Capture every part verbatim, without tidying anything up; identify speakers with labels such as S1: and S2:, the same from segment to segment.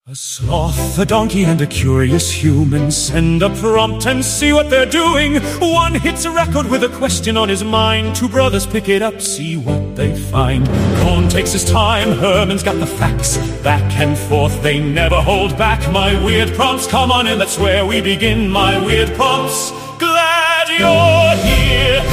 S1: A sloth, a donkey, and a curious human send a prompt and see what they're doing. One hits a record with a question on his mind. Two brothers pick it up, see what they find. Cohn takes his time, Herman's got the facts. Back and forth, they never hold back. My weird prompts, come on in, that's where we begin. My weird prompts, glad you're here.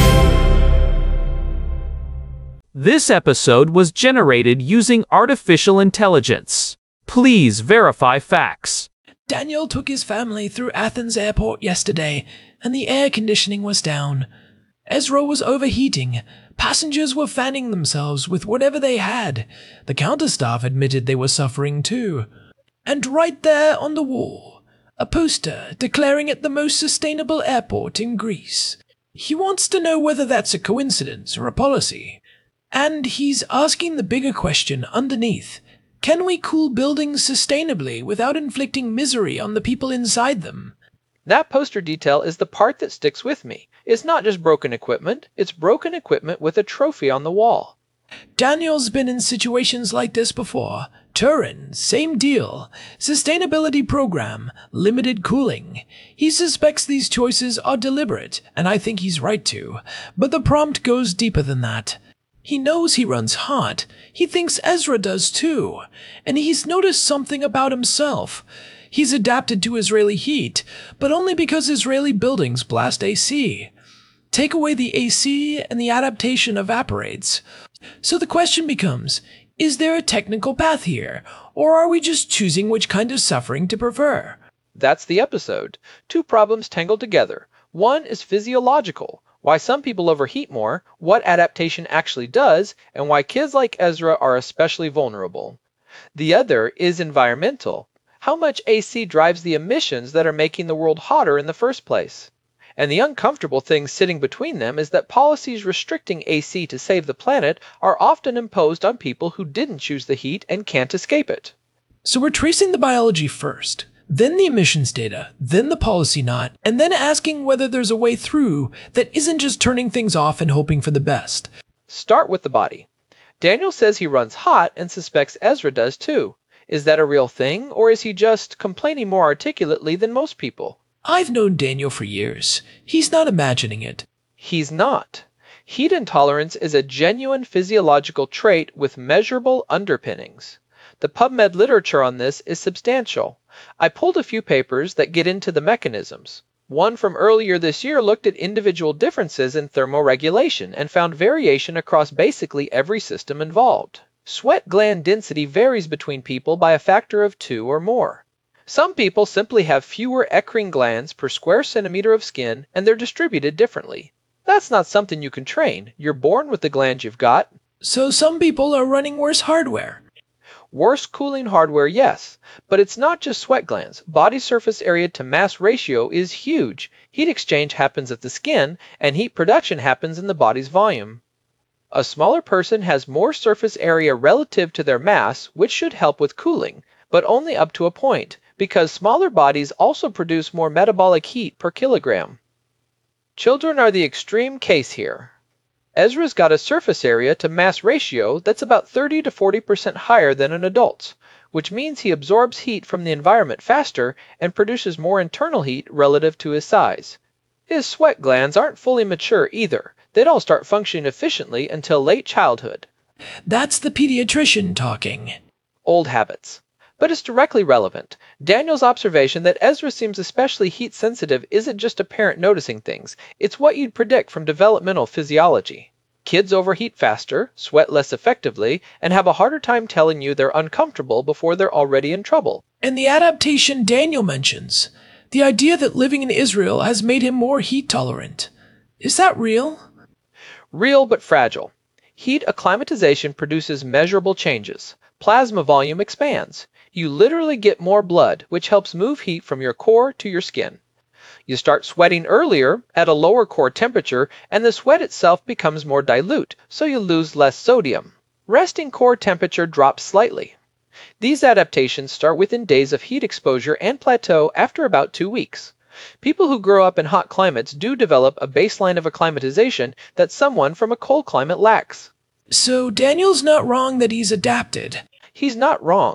S2: This episode was generated using artificial intelligence. Please verify facts.
S3: Daniel took his family through Athens airport yesterday, and the air conditioning was down. Ezra was overheating. Passengers were fanning themselves with whatever they had. The counter staff admitted they were suffering too. And right there on the wall, a poster declaring it the most sustainable airport in Greece. He wants to know whether that's a coincidence or a policy. And he's asking the bigger question underneath. Can we cool buildings sustainably without inflicting misery on the people inside them?
S4: That poster detail is the part that sticks with me. It's not just broken equipment, it's broken equipment with a trophy on the wall.
S3: Daniel's been in situations like this before. Turin, same deal. Sustainability program, limited cooling. He suspects these choices are deliberate, and I think he's right to. But the prompt goes deeper than that. He knows he runs hot. He thinks Ezra does too. And he's noticed something about himself. He's adapted to Israeli heat, but only because Israeli buildings blast A C. Take away the A C and the adaptation evaporates. So the question becomes, is there a technical path here, or are we just choosing which kind of suffering to prefer?
S4: That's the episode. Two problems tangled together. One is physiological. Why some people overheat more, what adaptation actually does, and why kids like Ezra are especially vulnerable. The other is environmental. How much A C drives the emissions that are making the world hotter in the first place? And the uncomfortable thing sitting between them is that policies restricting A C to save the planet are often imposed on people who didn't choose the heat and can't escape it.
S3: So we're tracing the biology first, then the emissions data, then the policy knot, and then asking whether there's a way through that isn't just turning things off and hoping for the best.
S4: Start with the body. Daniel says he runs hot and suspects Ezra does too. Is that a real thing, or is he just complaining more articulately than most people?
S3: I've known Daniel for years. He's not imagining it.
S4: He's not. Heat intolerance is a genuine physiological trait with measurable underpinnings. The PubMed literature on this is substantial. I pulled a few papers that get into the mechanisms. One from earlier this year looked at individual differences in thermoregulation and found variation across basically every system involved. Sweat gland density varies between people by a factor of two or more. Some people simply have fewer eccrine glands per square centimeter of skin, and they're distributed differently. That's not something you can train. You're born with the glands you've got.
S3: So some people are running worse hardware.
S4: Worse cooling hardware, yes, but it's not just sweat glands. Body surface area to mass ratio is huge. Heat exchange happens at the skin, and heat production happens in the body's volume. A smaller person has more surface area relative to their mass, which should help with cooling, but only up to a point, because smaller bodies also produce more metabolic heat per kilogram. Children are the extreme case here. Ezra's got a surface area to mass ratio that's about thirty to forty percent higher than an adult's, which means he absorbs heat from the environment faster and produces more internal heat relative to his size. His sweat glands aren't fully mature either. They don't start functioning efficiently until late childhood.
S3: That's the pediatrician talking.
S4: Old habits. But it's directly relevant. Daniel's observation that Ezra seems especially heat-sensitive isn't just a parent noticing things. It's what you'd predict from developmental physiology. Kids overheat faster, sweat less effectively, and have a harder time telling you they're uncomfortable before they're already in trouble.
S3: And the adaptation Daniel mentions, the idea that living in Israel has made him more heat-tolerant. Is that real?
S4: Real but fragile. Heat acclimatization produces measurable changes. Plasma volume expands. You literally get more blood, which helps move heat from your core to your skin. You start sweating earlier at a lower core temperature, and the sweat itself becomes more dilute, so you lose less sodium. Resting core temperature drops slightly. These adaptations start within days of heat exposure and plateau after about two weeks. People who grow up in hot climates do develop a baseline of acclimatization that someone from a cold climate lacks.
S3: So Daniel's not wrong that he's adapted.
S4: He's not wrong.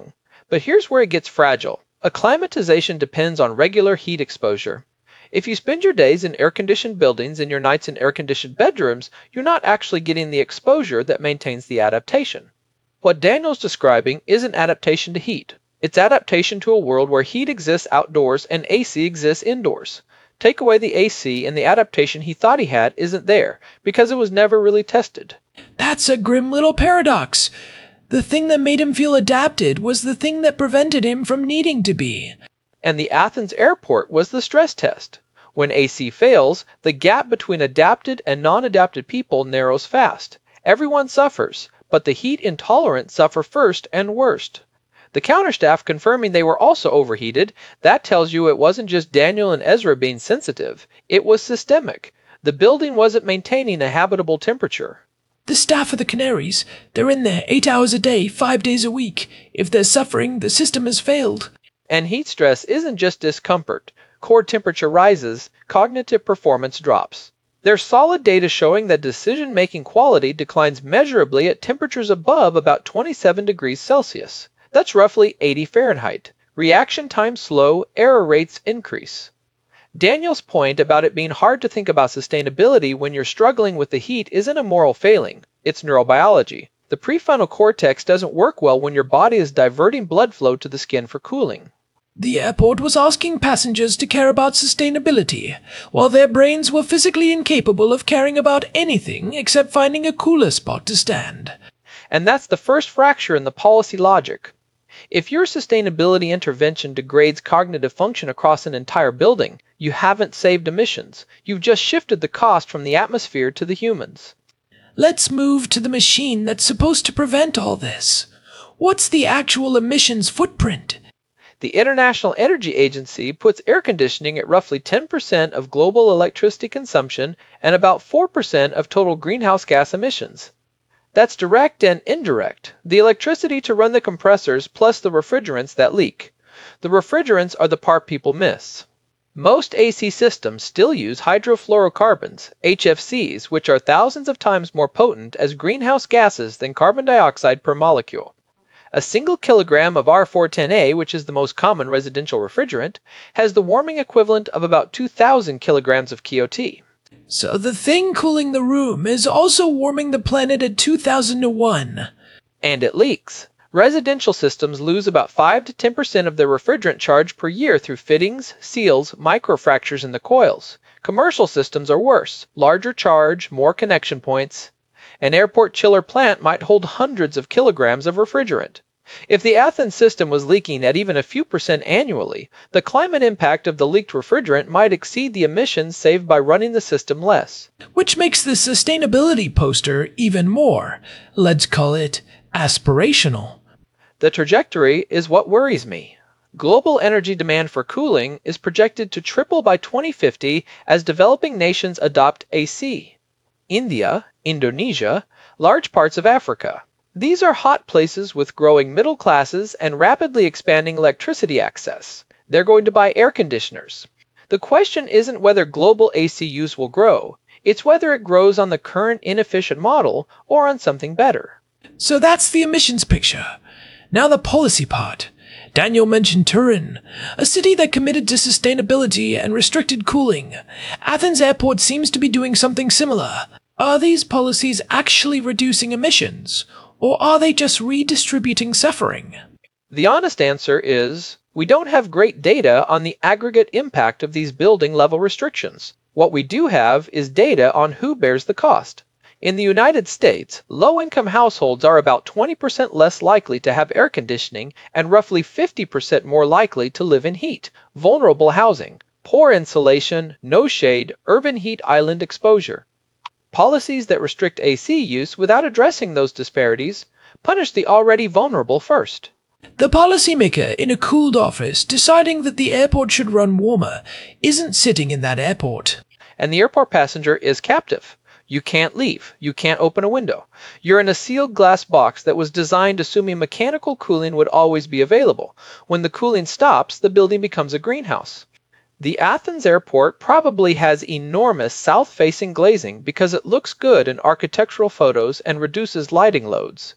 S4: But here's where it gets fragile. Acclimatization depends on regular heat exposure. If you spend your days in air-conditioned buildings and your nights in air-conditioned bedrooms, you're not actually getting the exposure that maintains the adaptation. What Daniel's describing isn't adaptation to heat. It's adaptation to a world where heat exists outdoors and A C exists indoors. Take away the A C and the adaptation he thought he had isn't there, because it was never really tested.
S3: That's a grim little paradox. The thing that made him feel adapted was the thing that prevented him from needing to be.
S4: And the Athens airport was the stress test. When A C fails, the gap between adapted and non-adapted people narrows fast. Everyone suffers, but the heat intolerant suffer first and worst. The counterstaff confirming they were also overheated, that tells you it wasn't just Daniel and Ezra being sensitive, it was systemic. The building wasn't maintaining a habitable temperature.
S3: The staff of the Canaries, they're in there eight hours a day, five days a week. If they're suffering, the system has failed.
S4: And heat stress isn't just discomfort. Core temperature rises, cognitive performance drops. There's solid data showing that decision-making quality declines measurably at temperatures above about twenty-seven degrees Celsius. That's roughly eighty Fahrenheit. Reaction times slow, error rates increase. Daniel's point about it being hard to think about sustainability when you're struggling with the heat isn't a moral failing, it's neurobiology. The prefrontal cortex doesn't work well when your body is diverting blood flow to the skin for cooling.
S3: The airport was asking passengers to care about sustainability, while their brains were physically incapable of caring about anything except finding a cooler spot to stand.
S4: And that's the first fracture in the policy logic. If your sustainability intervention degrades cognitive function across an entire building, you haven't saved emissions. You've just shifted the cost from the atmosphere to the humans.
S3: Let's move to the machine that's supposed to prevent all this. What's the actual emissions footprint?
S4: The International Energy Agency puts air conditioning at roughly ten percent of global electricity consumption and about four percent of total greenhouse gas emissions. That's direct and indirect, the electricity to run the compressors plus the refrigerants that leak. The refrigerants are the part people miss. Most A C systems still use hydrofluorocarbons, H F Cs, which are thousands of times more potent as greenhouse gases than carbon dioxide per molecule. A single kilogram of R four ten A, which is the most common residential refrigerant, has the warming equivalent of about two thousand kilograms of Q O T.
S3: So the thing cooling the room is also warming the planet at two thousand to one.
S4: And it leaks. Residential systems lose about five to ten percent of their refrigerant charge per year through fittings, seals, microfractures in the coils. Commercial systems are worse. Larger charge, more connection points. An airport chiller plant might hold hundreds of kilograms of refrigerant. If the Athens system was leaking at even a few percent annually, the climate impact of the leaked refrigerant might exceed the emissions saved by running the system less.
S3: Which makes the sustainability poster even more, let's call it, aspirational.
S4: The trajectory is what worries me. Global energy demand for cooling is projected to triple by twenty fifty as developing nations adopt A C. India, Indonesia, large parts of Africa. These are hot places with growing middle classes and rapidly expanding electricity access. They're going to buy air conditioners. The question isn't whether global A C use will grow, it's whether it grows on the current inefficient model or on something better.
S3: So that's the emissions picture. Now the policy part. Daniel mentioned Turin, a city that committed to sustainability and restricted cooling. Athens Airport seems to be doing something similar. Are these policies actually reducing emissions? Or are they just redistributing suffering?
S4: The honest answer is, we don't have great data on the aggregate impact of these building level restrictions. What we do have is data on who bears the cost. In the United States, low-income households are about twenty percent less likely to have air conditioning and roughly fifty percent more likely to live in heat, vulnerable housing, poor insulation, no shade, urban heat island exposure. Policies that restrict A C use without addressing those disparities punish the already vulnerable first.
S3: The policymaker in a cooled office deciding that the airport should run warmer isn't sitting in that airport.
S4: And the airport passenger is captive. You can't leave. You can't open a window. You're in a sealed glass box that was designed assuming mechanical cooling would always be available. When the cooling stops, the building becomes a greenhouse. The Athens airport probably has enormous south-facing glazing because it looks good in architectural photos and reduces lighting loads.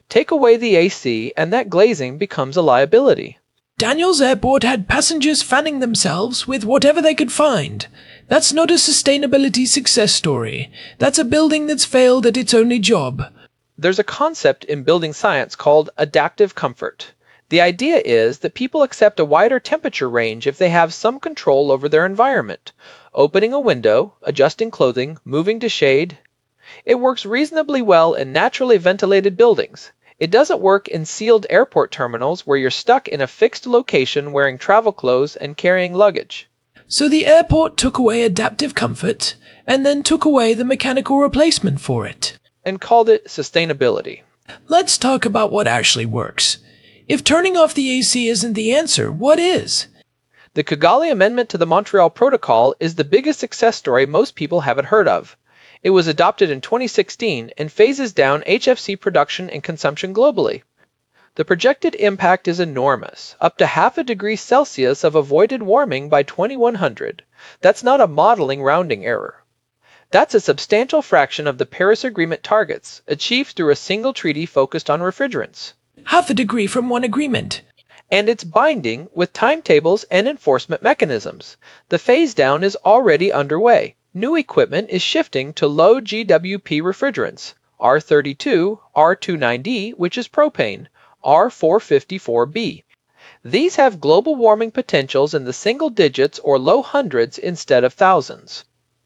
S4: Take away the A C and that glazing becomes a liability.
S3: Daniels Airport had passengers fanning themselves with whatever they could find. That's not a sustainability success story. That's a building that's failed at its only job.
S4: There's a concept in building science called adaptive comfort. The idea is that people accept a wider temperature range if they have some control over their environment. Opening a window, adjusting clothing, moving to shade. It works reasonably well in naturally ventilated buildings. It doesn't work in sealed airport terminals where you're stuck in a fixed location wearing travel clothes and carrying luggage.
S3: So the airport took away adaptive comfort and then took away the mechanical replacement for it.
S4: And called it sustainability.
S3: Let's talk about what actually works. If turning off the A C isn't the answer, what is?
S4: The Kigali Amendment to the Montreal Protocol is the biggest success story most people haven't heard of. It was adopted in twenty sixteen and phases down H F C production and consumption globally. The projected impact is enormous, up to half a degree Celsius of avoided warming by twenty-one hundred. That's not a modeling rounding error. That's a substantial fraction of the Paris Agreement targets, achieved through a single treaty focused on refrigerants.
S3: Half a degree from one agreement.
S4: And it's binding with timetables and enforcement mechanisms. The phase down is already underway. New equipment is shifting to low G W P refrigerants, R thirty-two, R twenty-nine D, which is propane, R four fifty-four B. These have global warming potentials in the single digits or low hundreds instead of thousands.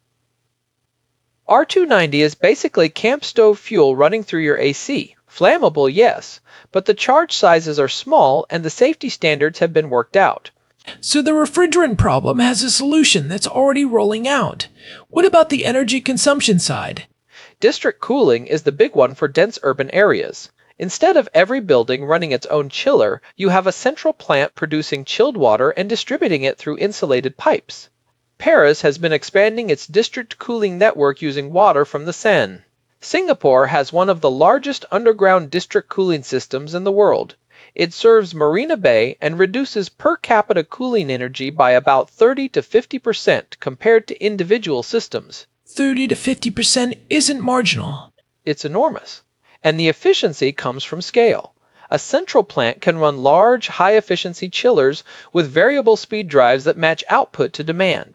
S4: R two ninety is basically camp stove fuel running through your A C. Flammable, yes, but the charge sizes are small and the safety standards have been worked out.
S3: So the refrigerant problem has a solution that's already rolling out. What about the energy consumption side?
S4: District cooling is the big one for dense urban areas. Instead of every building running its own chiller, you have a central plant producing chilled water and distributing it through insulated pipes. Paris has been expanding its district cooling network using water from the Seine. Singapore has one of the largest underground district cooling systems in the world. It serves Marina Bay and reduces per capita cooling energy by about thirty to fifty percent compared to individual systems.
S3: thirty to fifty percent isn't marginal.
S4: It's enormous. And the efficiency comes from scale. A central plant can run large, high-efficiency chillers with variable speed drives that match output to demand.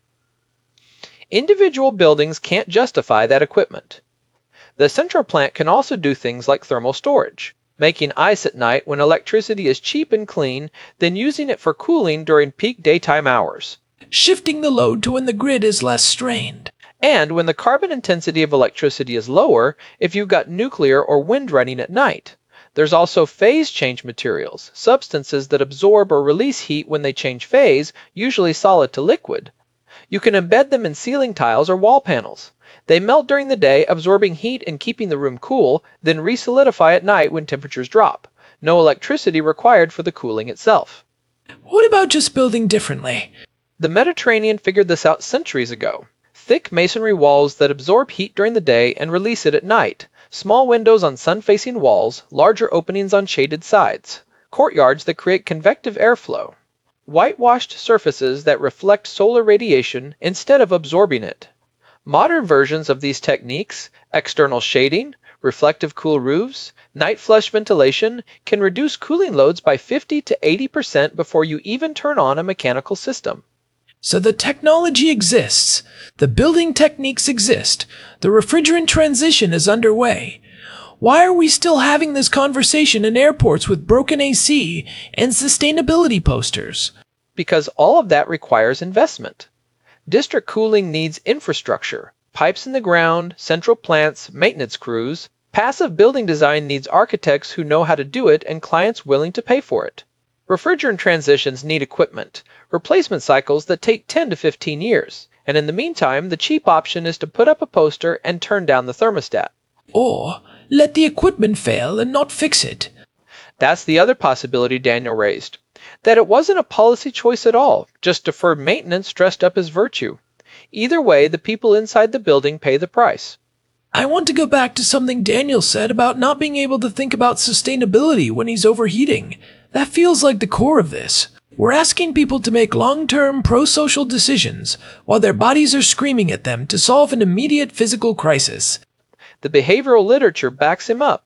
S4: Individual buildings can't justify that equipment. The central plant can also do things like thermal storage, making ice at night when electricity is cheap and clean, then using it for cooling during peak daytime hours.
S3: Shifting the load to when the grid is less strained.
S4: And when the carbon intensity of electricity is lower, if you've got nuclear or wind running at night. There's also phase change materials, substances that absorb or release heat when they change phase, usually solid to liquid. You can embed them in ceiling tiles or wall panels. They melt during the day, absorbing heat and keeping the room cool, then re-solidify at night when temperatures drop. No electricity required for the cooling itself.
S3: What about just building differently?
S4: The Mediterranean figured this out centuries ago. Thick masonry walls that absorb heat during the day and release it at night. Small windows on sun-facing walls, larger openings on shaded sides. Courtyards that create convective airflow. Whitewashed surfaces that reflect solar radiation instead of absorbing it. Modern versions of these techniques, external shading, reflective cool roofs, night flush ventilation, can reduce cooling loads by fifty to eighty percent before you even turn on a mechanical system.
S3: So the technology exists, the building techniques exist, the refrigerant transition is underway. Why are we still having this conversation in airports with broken A C and sustainability posters?
S4: Because all of that requires investment. District cooling needs infrastructure, pipes in the ground, central plants, maintenance crews. Passive building design needs architects who know how to do it and clients willing to pay for it. Refrigerant transitions need equipment, replacement cycles that take ten to fifteen years, and in the meantime, the cheap option is to put up a poster and turn down the thermostat.
S3: Or let the equipment fail and not fix it.
S4: That's the other possibility Daniel raised, that it wasn't a policy choice at all, just deferred maintenance dressed up as virtue. Either way, the people inside the building pay the price.
S3: I want to go back to something Daniel said about not being able to think about sustainability when he's overheating. That feels like the core of this. We're asking people to make long-term pro-social decisions while their bodies are screaming at them to solve an immediate physical crisis.
S4: The behavioral literature backs him up.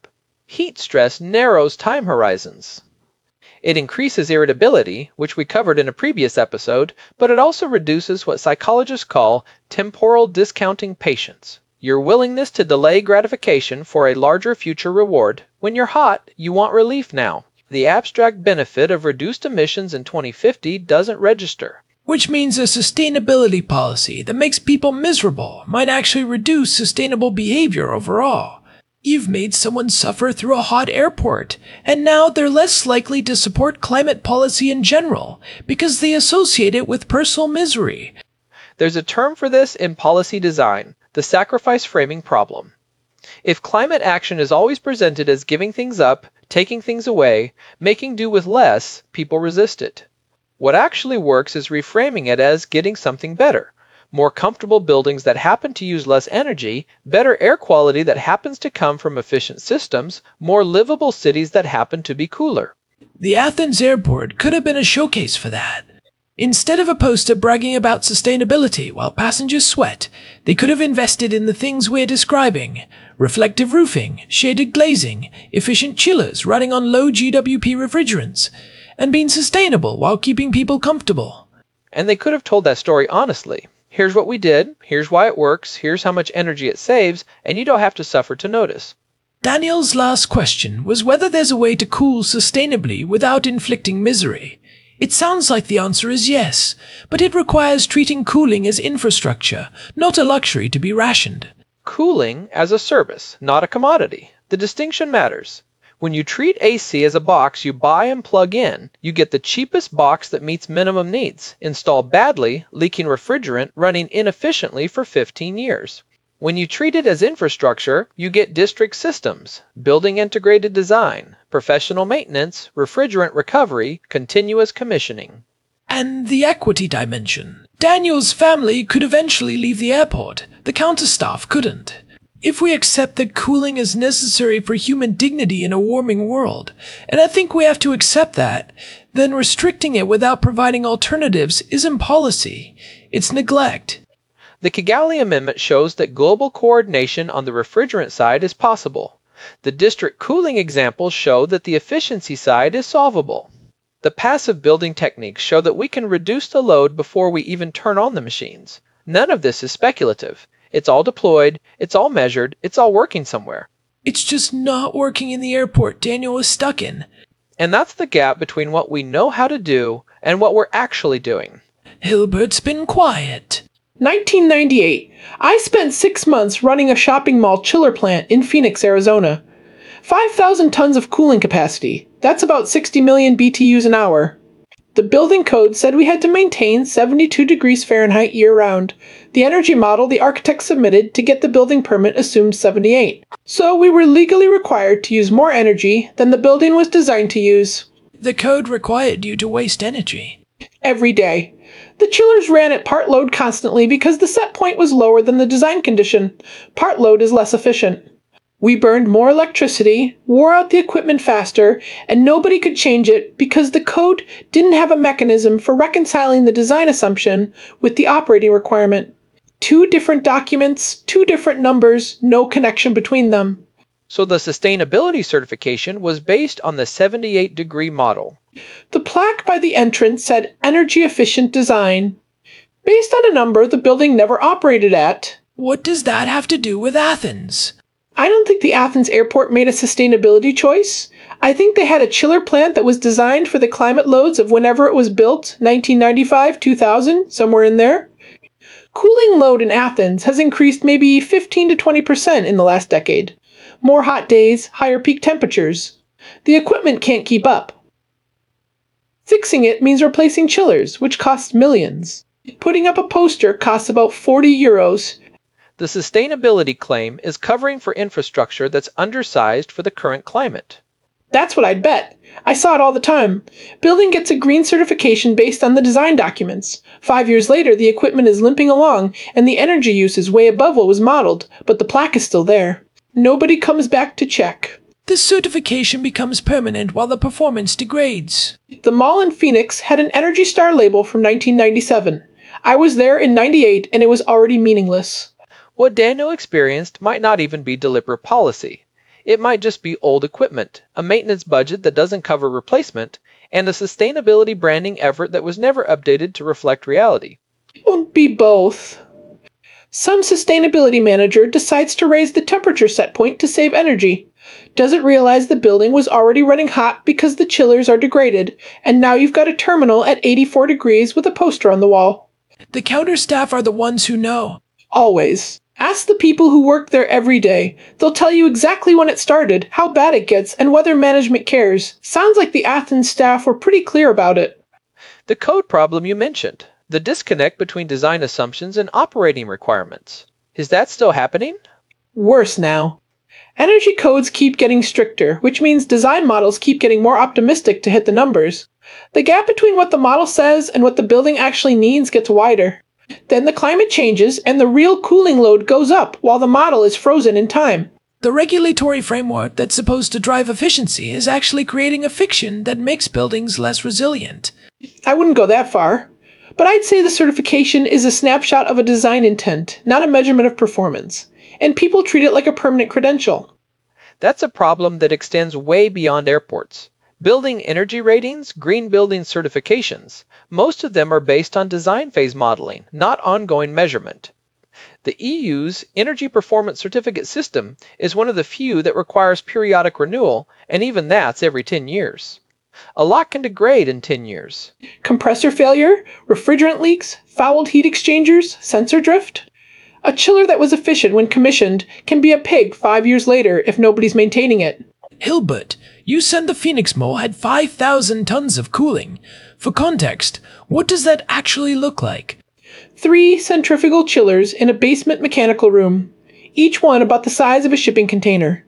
S4: Heat stress narrows time horizons. It increases irritability, which we covered in a previous episode, but it also reduces what psychologists call temporal discounting patience. Your willingness to delay gratification for a larger future reward. When you're hot, you want relief now. The abstract benefit of reduced emissions in twenty fifty doesn't register.
S3: Which means a sustainability policy that makes people miserable might actually reduce sustainable behavior overall. You've made someone suffer through a hot airport, and now they're less likely to support climate policy in general because they associate it with personal misery.
S4: There's a term for this in policy design, the sacrifice framing problem. If climate action is always presented as giving things up, taking things away, making do with less, people resist it. What actually works is reframing it as getting something better. More comfortable buildings that happen to use less energy, better air quality that happens to come from efficient systems, more livable cities that happen to be cooler.
S3: The Athens airport could have been a showcase for that. Instead of a poster bragging about sustainability while passengers sweat, they could have invested in the things we're describing: reflective roofing, shaded glazing, efficient chillers running on low G W P refrigerants, and being sustainable while keeping people comfortable.
S4: And they could have told that story honestly. Here's what we did, here's why it works, here's how much energy it saves, and you don't have to suffer to notice.
S3: Daniel's last question was whether there's a way to cool sustainably without inflicting misery. It sounds like the answer is yes, but it requires treating cooling as infrastructure, not a luxury to be rationed.
S4: Cooling as a service, not a commodity. The distinction matters. When you treat A C as a box you buy and plug in, you get the cheapest box that meets minimum needs, installed badly, leaking refrigerant, running inefficiently for fifteen years. When you treat it as infrastructure, you get district systems, building integrated design, professional maintenance, refrigerant recovery, continuous commissioning.
S3: And the equity dimension. Daniel's family could eventually leave the airport. The counterstaff couldn't. If we accept that cooling is necessary for human dignity in a warming world, and I think we have to accept that, then restricting it without providing alternatives isn't policy. It's neglect.
S4: The Kigali Amendment shows that global coordination on the refrigerant side is possible. The district cooling examples show that the efficiency side is solvable. The passive building techniques show that we can reduce the load before we even turn on the machines. None of this is speculative. It's all deployed, it's all measured, it's all working somewhere.
S3: It's just not working in the airport Daniel is stuck in.
S4: And that's the gap between what we know how to do and what we're actually doing.
S3: Hilbert's been quiet.
S5: nineteen ninety-eight. I spent six months running a shopping mall chiller plant in Phoenix, Arizona. five thousand tons of cooling capacity. That's about sixty million B T Us an hour. The building code said we had to maintain seventy-two degrees Fahrenheit year-round. The energy model the architect submitted to get the building permit assumed seventy-eight. So we were legally required to use more energy than the building was designed to use.
S3: The code required you to waste energy.
S5: Every day. The chillers ran at part load constantly because the set point was lower than the design condition. Part load is less efficient. We burned more electricity, wore out the equipment faster, and nobody could change it because the code didn't have a mechanism for reconciling the design assumption with the operating requirement. Two different documents, two different numbers, no connection between them.
S4: So the sustainability certification was based on the seventy-eight degree model.
S5: The plaque by the entrance said energy efficient design. Based on a number the building never operated at.
S3: What does that have to do with Athens?
S5: I don't think the Athens airport made a sustainability choice. I think they had a chiller plant that was designed for the climate loads of whenever it was built, nineteen ninety-five, two thousand, somewhere in there. Cooling load in Athens has increased maybe fifteen to twenty percent in the last decade. More hot days, higher peak temperatures. The equipment can't keep up. Fixing it means replacing chillers, which costs millions. Putting up a poster costs about forty euros.
S4: The sustainability claim is covering for infrastructure that's undersized for the current climate.
S5: That's what I'd bet. I saw it all the time. Building gets a green certification based on the design documents. Five years later, the equipment is limping along, and the energy use is way above what was modeled, but the plaque is still there. Nobody comes back to check.
S3: The certification becomes permanent while the performance degrades.
S5: The mall in Phoenix had an Energy Star label from nineteen ninety-seven. I was there in ninety-eight, and it was already meaningless.
S4: What Daniel experienced might not even be deliberate policy. It might just be old equipment, a maintenance budget that doesn't cover replacement, and a sustainability branding effort that was never updated to reflect reality.
S5: It won't be both. Some sustainability manager decides to raise the temperature set point to save energy. Doesn't realize the building was already running hot because the chillers are degraded, and now you've got a terminal at eighty-four degrees with a poster on the wall.
S3: The counter staff are the ones who know.
S5: Always. Ask the people who work there every day. They'll tell you exactly when it started, how bad it gets, and whether management cares. Sounds like the Athens staff were pretty clear about it.
S4: The code problem you mentioned, the disconnect between design assumptions and operating requirements. Is that still happening?
S5: Worse now. Energy codes keep getting stricter, which means design models keep getting more optimistic to hit the numbers. The gap between what the model says and what the building actually needs gets wider. Then the climate changes and the real cooling load goes up while the model is frozen in time.
S3: The regulatory framework that's supposed to drive efficiency is actually creating a fiction that makes buildings less resilient.
S5: I wouldn't go that far. But I'd say the certification is a snapshot of a design intent, not a measurement of performance. And people treat it like a permanent credential.
S4: That's a problem that extends way beyond airports. Building energy ratings, green building certifications, most of them are based on design phase modeling, not ongoing measurement. The E U's Energy Performance Certificate system is one of the few that requires periodic renewal, and even that's every ten years. A lot can degrade in ten years.
S5: Compressor failure, refrigerant leaks, fouled heat exchangers, sensor drift. A chiller that was efficient when commissioned can be a pig five years later if nobody's maintaining it.
S3: Hilbert, you said the Phoenix Mall had five thousand tons of cooling. For context, what does that actually look like?
S5: Three centrifugal chillers in a basement mechanical room, each one about the size of a shipping container.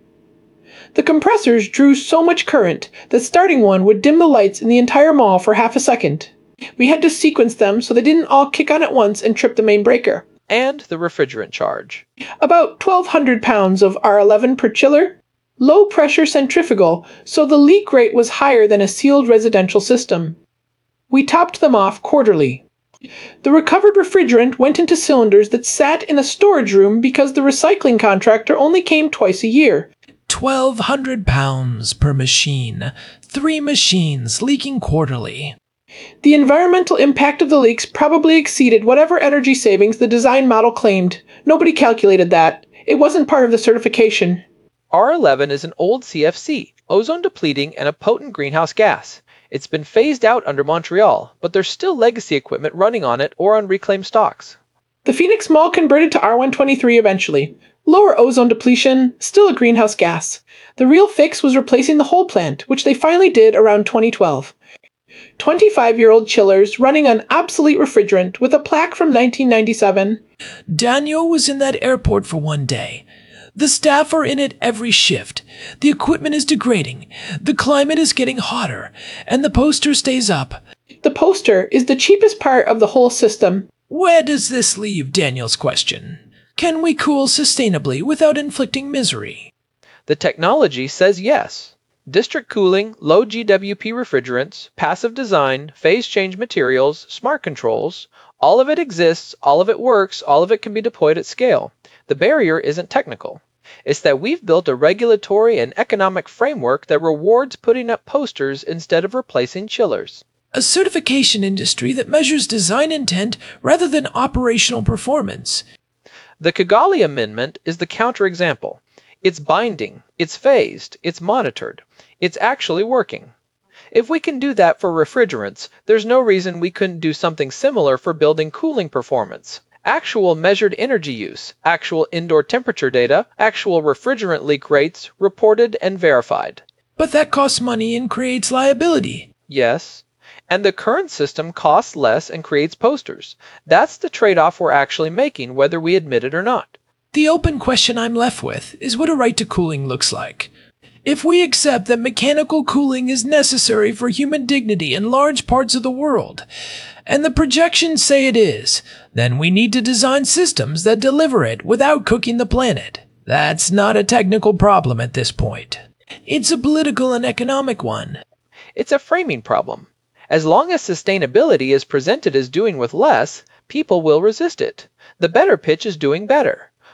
S5: The compressors drew so much current that starting one would dim the lights in the entire mall for half a second. We had to sequence them so they didn't all kick on at once and trip the main breaker.
S4: And the refrigerant charge.
S5: About twelve hundred pounds of R eleven per chiller. Low pressure centrifugal, so the leak rate was higher than a sealed residential system. We topped them off quarterly. The recovered refrigerant went into cylinders that sat in a storage room because the recycling contractor only came twice a year.
S3: twelve hundred pounds per machine. Three machines leaking quarterly.
S5: The environmental impact of the leaks probably exceeded whatever energy savings the design model claimed. Nobody calculated that. It wasn't part of the certification.
S4: R eleven is an old C F C, ozone depleting and a potent greenhouse gas. It's been phased out under Montreal, but there's still legacy equipment running on it or on reclaimed stocks.
S5: The Phoenix Mall converted to R one twenty-three eventually. Lower ozone depletion, still a greenhouse gas. The real fix was replacing the whole plant, which they finally did around twenty twelve. twenty-five-year-old chillers running on obsolete refrigerant with a plaque from nineteen ninety-seven.
S3: Daniel was in that airport for one day. The staff are in it every shift. The equipment is degrading. The climate is getting hotter. And the poster stays up.
S5: The poster is the cheapest part of the whole system.
S3: Where does this leave Daniel's question? Can we cool sustainably without inflicting misery?
S4: The technology says yes. District cooling, low G W P refrigerants, passive design, phase change materials, smart controls, all of it exists, all of it works, all of it can be deployed at scale. The barrier isn't technical. It's that we've built a regulatory and economic framework that rewards putting up posters instead of replacing chillers.
S3: A certification industry that measures design intent rather than operational performance.
S4: The Kigali Amendment is the counterexample. It's binding, it's phased, it's monitored, it's actually working. If we can do that for refrigerants, there's no reason we couldn't do something similar for building cooling performance. Actual measured energy use, actual indoor temperature data, actual refrigerant leak rates, reported and verified.
S3: But that costs money and creates liability.
S4: Yes. And the current system costs less and creates posters. That's the trade-off we're actually making, whether we admit it or not.
S3: The open question I'm left with is what a right to cooling looks like. If we accept that mechanical cooling is necessary for human dignity in large parts of the world, and the projections say it is, then we need to design systems that deliver it without cooking the planet. That's not a technical problem at this point. It's a political and economic one.
S4: It's a framing problem. As long as sustainability is presented as doing with less, people will resist it. The better pitch is doing better.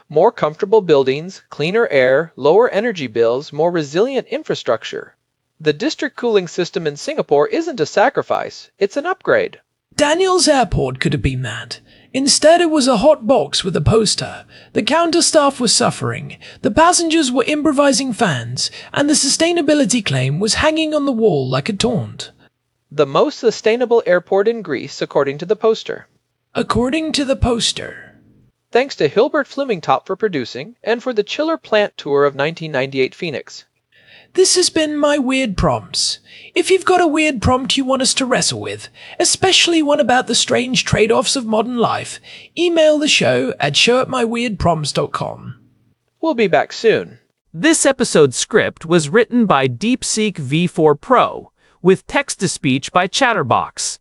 S4: More comfortable buildings, cleaner air, lower energy bills, more resilient infrastructure. The district cooling system in Singapore isn't a sacrifice, it's an upgrade.
S3: Daniel's airport could have been that. Instead, it was a hot box with a poster. The counter staff was suffering, the passengers were improvising fans, and the sustainability claim was hanging on the wall like a taunt.
S4: The most sustainable airport in Greece, according to the poster.
S3: According to the poster.
S4: Thanks to Hilbert Flemingtop for producing, and for the Chiller Plant Tour of nineteen ninety-eight Phoenix.
S3: This has been my weird prompts. If you've got a weird prompt you want us to wrestle with, especially one about the strange trade-offs of modern life, email the show at show at my weird prompts dot com.
S4: We'll be back soon.
S2: This episode's script was written by DeepSeek V four Pro, with text-to-speech by Chatterbox.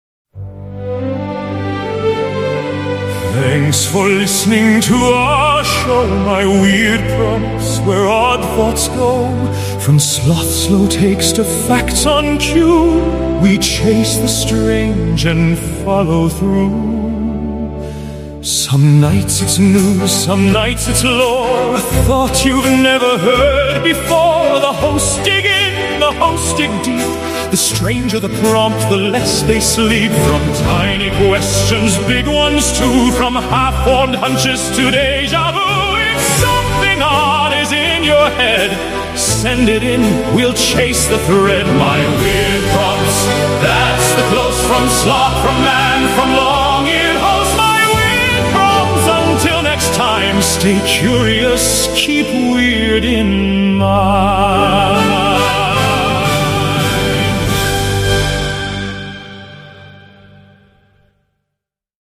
S1: Thanks for listening to our show, My Weird Prompts, where odd thoughts go. From sloth slow takes to facts on cue, we chase the strange and follow through. Some nights it's news, some nights it's lore, a thought you've never heard before. The hosts dig in, the hosts dig deep. The stranger the prompt, the less they sleep. From tiny questions, big ones too. From half-formed hunches to deja vu. If something odd is in your head, send it in, we'll chase the thread. My weird prompts, that's the close from sloth, from man, from long-eared host. My weird prompts, until next time, stay curious, keep weird in mind.